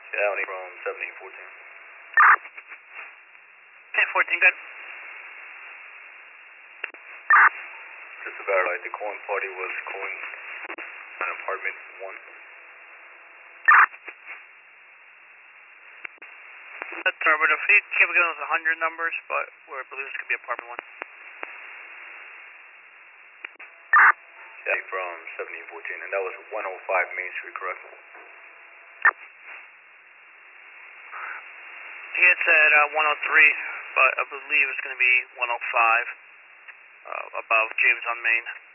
County from 1714. 1014, good. Just to verify, the calling party was calling on apartment 1. That's affirmative. He kept giving us 100 numbers, but we believe this could be apartment 1. County from 1714, and that was 105 Main Street, correct? He had said 103, but I believe it's going to be 105 above James on Main.